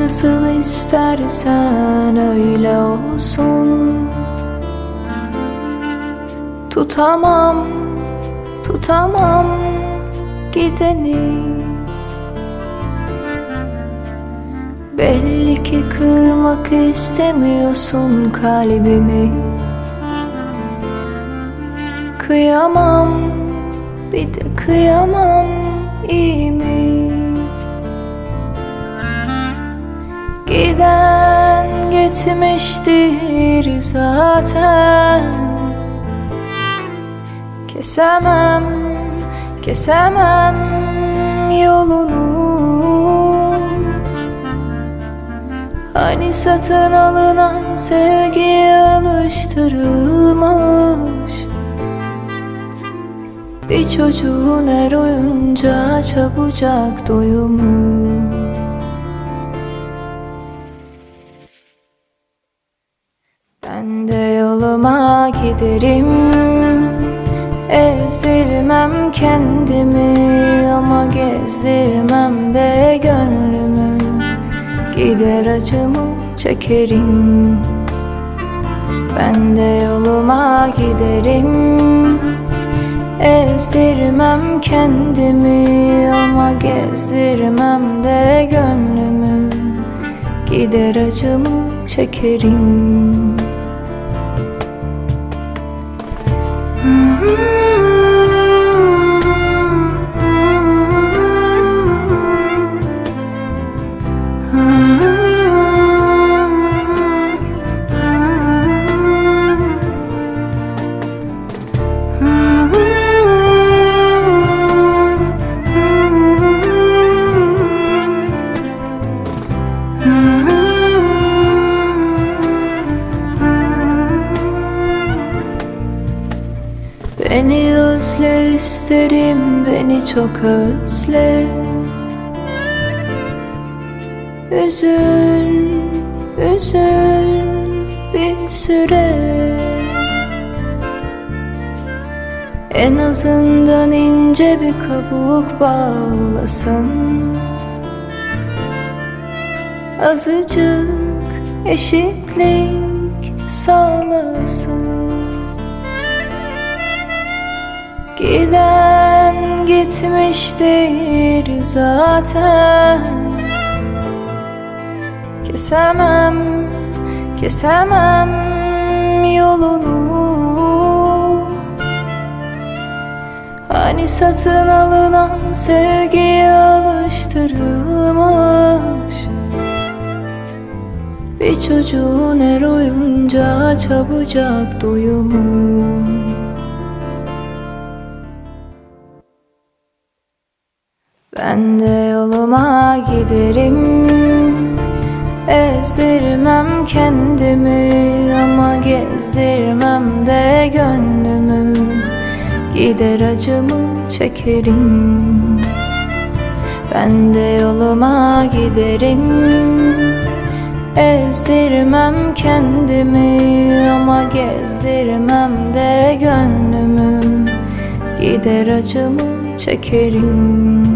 Nasıl istersen öyle olsun. Tutamam, tutamam gideni. Belli ki kırmak istemiyorsun kalbimi. Kıyamam, bir de kıyamam, iyi mi? Giden gitmiştir zaten. Kesemem, kesemem yolunu. Hani satın alınan sevgiye alıştırılmış bir çocuğun her oyuncağa çabucak doyumu. Ben de yoluma giderim, ezdirmem kendimi ama gezdirmem de gönlümü. Gider acımı çekerim. Ben de yoluma giderim, ezdirmem kendimi ama gezdirmem de gönlümü. Gider acımı çekerim. Beni özle isterim, beni çok özle. Üzül, üzül bir süre. En azından ince bir kabuk bağlasın. Azıcık eşitlik sağlasın. Giden gitmiştir zaten. Kesemem, kesemem yolunu. Hani satın alınan sevgiye alıştırılmış bir çocuğun her oyuncağa çabucak doyumu. Ben de yoluma giderim, ezdirmem kendimi ama gezdirmem de gönlümü. Gider acımı çekerim. Ben de yoluma giderim, ezdirmem kendimi ama gezdirmem de gönlümü. Gider acımı çekerim.